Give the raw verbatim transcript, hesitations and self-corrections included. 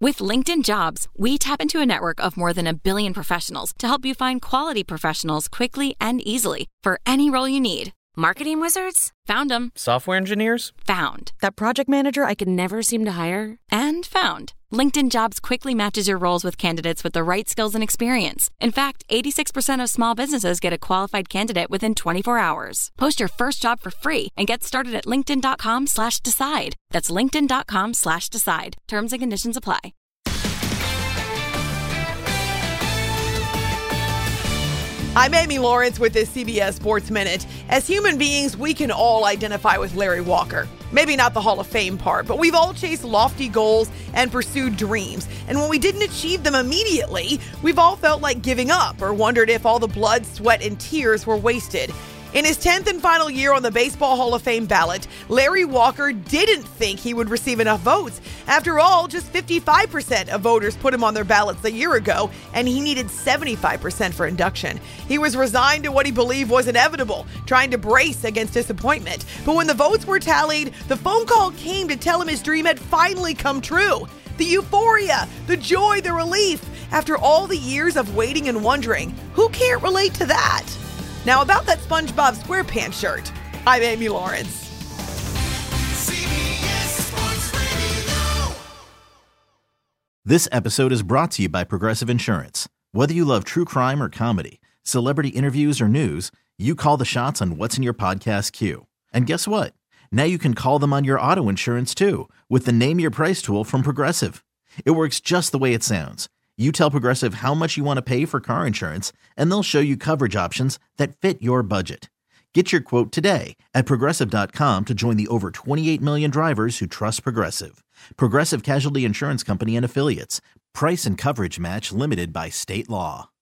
With LinkedIn Jobs, we tap into a network of more than a billion professionals to help you find quality professionals quickly and easily for any role you need. Marketing wizards? Found them. Software engineers? Found. That project manager I could never seem to hire? And found. LinkedIn Jobs quickly matches your roles with candidates with the right skills and experience. In fact, eighty-six percent of small businesses get a qualified candidate within twenty-four hours. Post your first job for free and get started at linkedin.com slash decide. That's linkedin.com slash decide. Terms and conditions apply. I'm Amy Lawrence with this C B S Sports Minute. As human beings, we can all identify with Larry Walker. Maybe not the Hall of Fame part, but we've all chased lofty goals and pursued dreams. And when we didn't achieve them immediately, we've all felt like giving up or wondered if all the blood, sweat, and tears were wasted. In his tenth and final year on the Baseball Hall of Fame ballot, Larry Walker didn't think he would receive enough votes. After all, just fifty-five percent of voters put him on their ballots a year ago, and he needed seventy-five percent for induction. He was resigned to what he believed was inevitable, trying to brace against disappointment. But when the votes were tallied, the phone call came to tell him his dream had finally come true. The euphoria, the joy, the relief. After all the years of waiting and wondering, who can't relate to that? Now, about that SpongeBob SquarePants shirt, I'm Amy Lawrence. C B S Sports Radio. This episode is brought to you by Progressive Insurance. Whether you love true crime or comedy, celebrity interviews or news, you call the shots on what's in your podcast queue. And guess what? Now you can call them on your auto insurance too with the Name Your Price tool from Progressive. It works just the way it sounds. You tell Progressive how much you want to pay for car insurance, and they'll show you coverage options that fit your budget. Get your quote today at Progressive dot com to join the over twenty-eight million drivers who trust Progressive. Progressive Casualty Insurance Company and Affiliates. Price and coverage match limited by state law.